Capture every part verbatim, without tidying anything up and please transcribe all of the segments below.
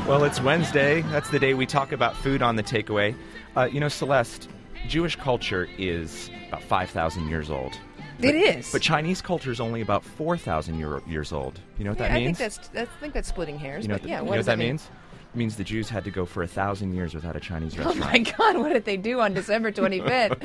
Well, it's Wednesday. That's the day we talk about food on the takeaway. Uh, you know, Celeste, Jewish culture is about five thousand years old. It but, is. But Chinese culture is only about four thousand year, years old. You know what yeah, that I means? think that's, that's I think that's splitting hairs. You know but what, the, yeah, you what know does what that mean? means? It means the Jews had to go for a thousand years without a Chinese Oh restaurant. my God! What did they do on December twenty-fifth?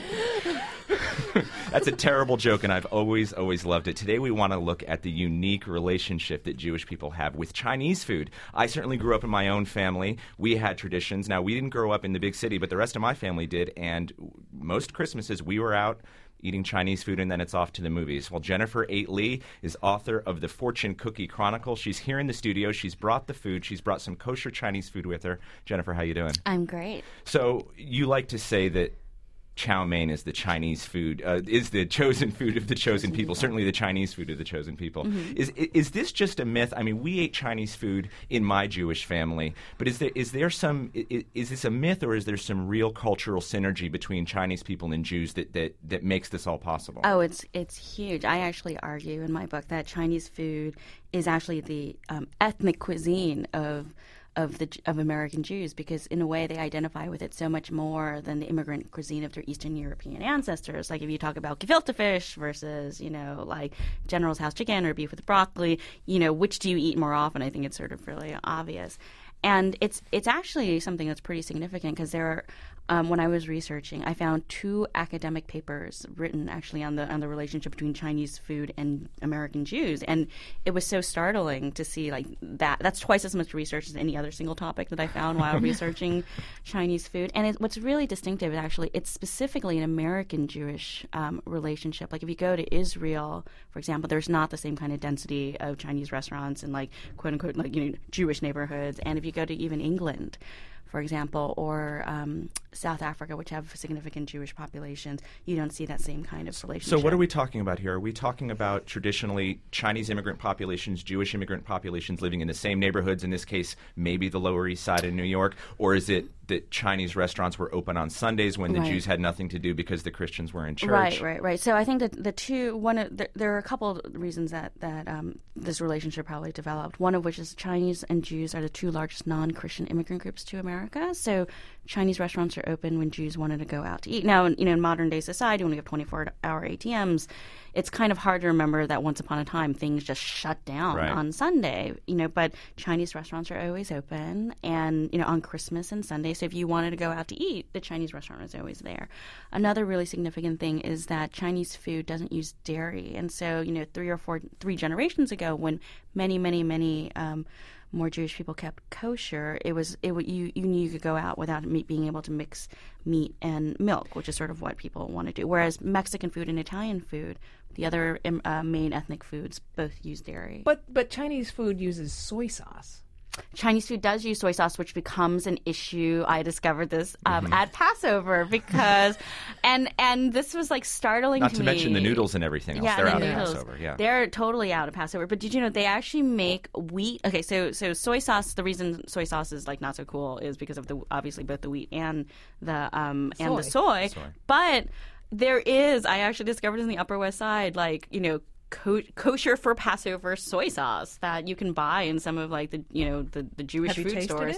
That's a terrible joke, and I've always, always loved it. Today we want to look at the unique relationship that Jewish people have with Chinese food. I certainly grew up in my own family. We had traditions. Now, we didn't grow up in the big city, but the rest of my family did, and most Christmases we were out eating Chinese food, and then it's off to the movies. Well, Jennifer Eight Lee is author of the Fortune Cookie Chronicle. She's here in the studio. She's brought the food. She's brought some kosher Chinese food with her. Jennifer, how you doing? I'm great. So you like to say that chow mein is the Chinese food, uh, is the chosen food of the chosen people, certainly the Chinese food of the chosen people. Mm-hmm. Is is this just a myth? I mean, we ate Chinese food in my Jewish family, but is there is there some, is, is this a myth, or is there some real cultural synergy between Chinese people and Jews that, that, that makes this all possible? Oh, it's it's huge. I actually argue in my book that Chinese food is actually the um, ethnic cuisine of of the of American Jews, because in a way they identify with it so much more than the immigrant cuisine of their Eastern European ancestors. Like if you talk about gefilte fish versus, you know, like General's House chicken or beef with broccoli, you know, which do you eat more often? I think it's sort of really obvious. And it's it's actually something that's pretty significant, because there are, um, when I was researching, I found two academic papers written actually on the on the relationship between Chinese food and American Jews, and it was so startling to see like that. That's twice as much research as any other single topic that I found while researching Chinese food. And it, what's really distinctive is actually it's specifically an American Jewish um, relationship. Like if you go to Israel, for example, there's not the same kind of density of Chinese restaurants and like quote unquote like you know Jewish neighborhoods. And if you go to even England, for example, or um, South Africa, which have significant Jewish populations, you don't see that same kind of relationship. So what are we talking about here? Are we talking about traditionally Chinese immigrant populations, Jewish immigrant populations living in the same neighborhoods, in this case, maybe the Lower East Side of New York? Or is it that Chinese restaurants were open on Sundays when the right. Jews had nothing to do because the Christians were in church? Right, right, right. So I think that the two, one, of, there, there are a couple of reasons that, that um, this relationship probably developed, one of which is Chinese and Jews are the two largest non-Christian immigrant groups to America. So Chinese restaurants are open when Jews wanted to go out to eat. Now, you know, in modern day society, when we have twenty-four hour A T Ms, it's kind of hard to remember that once upon a time things just shut down right. on Sunday, you know, but Chinese restaurants are always open, and, you know, on Christmas and Sunday. So if you wanted to go out to eat, the Chinese restaurant was always there. Another really significant thing is that Chinese food doesn't use dairy. And so, you know, three or four, three generations ago, when many, many, many um, more Jewish people kept kosher, it was it you you knew you could go out without meat, being able to mix meat and milk, which is sort of what people want to do. Whereas Mexican food and Italian food, the other uh, main ethnic foods, both use dairy. But but Chinese food uses soy sauce. Chinese food does use soy sauce, which becomes an issue. I discovered this um, mm-hmm. at Passover because, and and this was like startling Not to, to me. mention the noodles and everything else. Yeah, They're the out noodles. of Passover. Yeah, they're totally out of Passover. But did you know they actually make wheat? Okay, so so soy sauce. The reason soy sauce is like not so cool is because of the obviously both the wheat and the um soy. and the soy. soy. But there is. I actually discovered in the Upper West Side, like you know. Co- kosher for Passover soy sauce that you can buy in some of like the you know the, the Jewish Have you food tasted stores. it?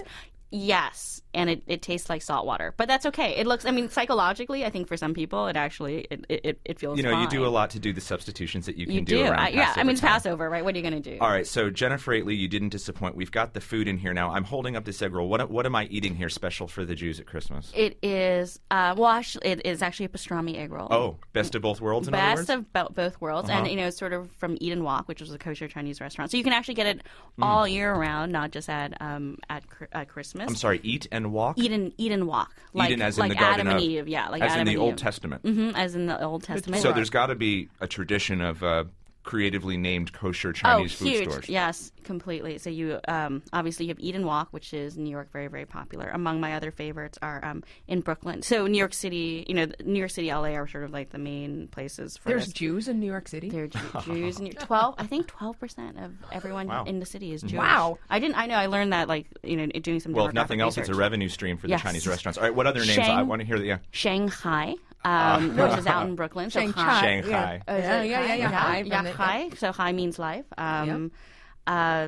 Yes, and it, it tastes like salt water, but that's okay. It looks, I mean, psychologically, I think for some people, it actually it it, it feels. You know, fine. you do a lot to do the substitutions that you can You do, do, around I, yeah. Passover I mean, it's time. Passover, right? What are you going to do? All right, so Jennifer Eight Lee, you didn't disappoint. We've got the food in here now. I'm holding up this egg roll. What what am I eating here special for the Jews at Christmas? It is, uh, well, actually, it is actually a pastrami egg roll. Oh, best of both worlds. In other words? Best of bo- both worlds, Uh-huh. and you know, sort of from Eat and Walk, which was a kosher Chinese restaurant. So you can actually get it all Mm. year round, not just at um at, cr- at Christmas. I'm sorry, eat and walk. Eat and eat and walk, like Eden as in like the Garden Adam and of- Eve, yeah, like as Adam in the and Old Eve. Testament. Mm-hmm, as in the Old Testament. So there's got to be a tradition of uh, creatively named kosher Chinese oh, food huge. stores. Yes, completely. So you um, obviously you have Eat and Walk, which is in New York, very, very popular. Among my other favorites are um, in Brooklyn. So New York City, you know, New York City, L A are sort of like the main places for There's this. Jews in New York City. There are Jew- Jews. In twelve, I think twelve percent of everyone Wow. in the city is Jewish. Wow. I didn't. I know. I learned that like you know doing some. Well, if demographic nothing else, research. it's a revenue stream for the Yes. Chinese restaurants. All right, what other names? Shang- I want to hear. The, yeah, Shanghai, um, which is out in Brooklyn. So Shanghai. Hai- Shanghai. Oh, is Yeah, it yeah, yeah, yeah, Hai? Hai Yeah, from the- Hai. So Hai means life. Um, uh,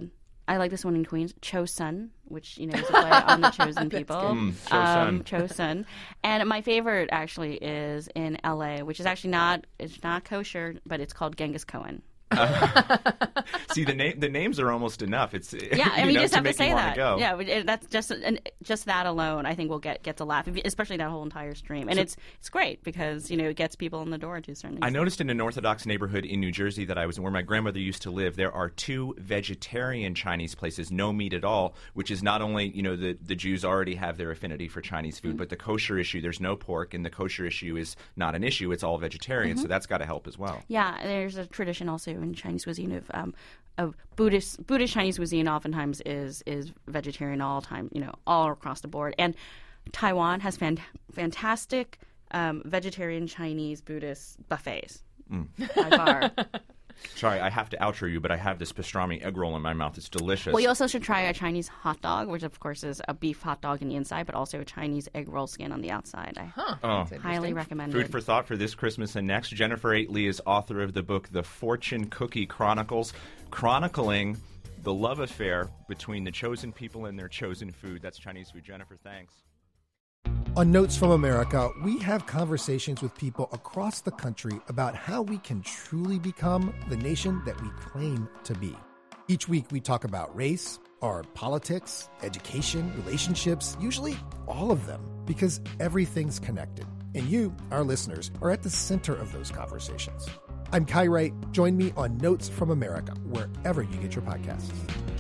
I like this one in Queens, Chosun, which, you know, is a play on the chosen people. Mm, Chosun. Um, Chosun. And my favorite actually is in L A, which is actually not it's not kosher, but it's called Genghis Cohen. Uh, see, the name the names are almost enough. It's yeah, I mean, you know, you just to have to make say you wanna that. Go. Yeah, it, that's just and just that alone, I think will get gets a laugh, especially that whole entire stream. And So, it's it's great because you know it gets people in the door to a certain extent. I noticed in an Orthodox neighborhood in New Jersey that I was in, where my grandmother used to live, there are two vegetarian Chinese places, no meat at all, which is not only, you know, the, the Jews already have their affinity for Chinese food, mm-hmm. but the kosher issue, there's no pork, and the kosher issue is not an issue. It's all vegetarian, mm-hmm. so that's got to help as well. Yeah, there's a tradition also in Chinese cuisine of um, of Buddhist Buddhist Chinese cuisine oftentimes is is vegetarian all time, you know, all across the board. And Taiwan has fan- fantastic um, vegetarian Chinese Buddhist buffets mm. by far. Sorry, I have to outro you, but I have this pastrami egg roll in my mouth. It's delicious. Well, you also should try a Chinese hot dog, which of course is a beef hot dog in the inside, but also a Chinese egg roll skin on the outside. I huh. oh. highly recommend Food it. for thought for this Christmas and next. Jennifer Aitley is author of the book The Fortune Cookie Chronicles, chronicling the love affair between the chosen people and their chosen food. That's Chinese food. Jennifer, thanks. On Notes from America, we have conversations with people across the country about how we can truly become the nation that we claim to be. Each week, we talk about race, our politics, education, relationships, usually all of them, because everything's connected. And you, our listeners, are at the center of those conversations. I'm Kai Wright. Join me on Notes from America, wherever you get your podcasts.